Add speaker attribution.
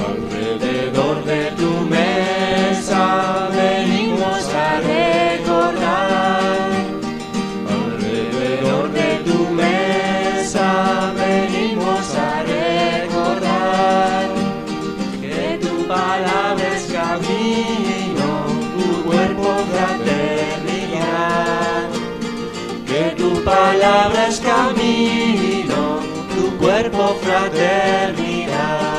Speaker 1: Alrededor de tu mesa venimos a recordar. Alrededor de tu mesa venimos a recordar que tu palabra es camino, tu cuerpo fraternidad. Que tu palabra es camino, tu cuerpo fraternidad.